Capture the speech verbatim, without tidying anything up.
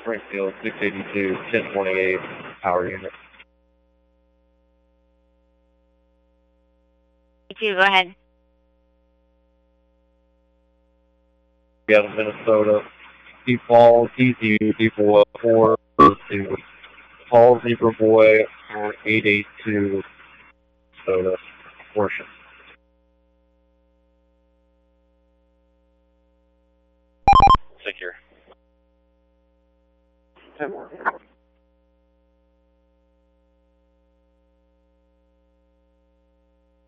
Springfield six eighty-two, ten twenty-eight, power unit. You go ahead. Seattle, Minnesota. Deep Falls, D Z, Deep Boy, four two. Paul Zebra Boy, four eight eight two, Minnesota, portion. Secure. ten more.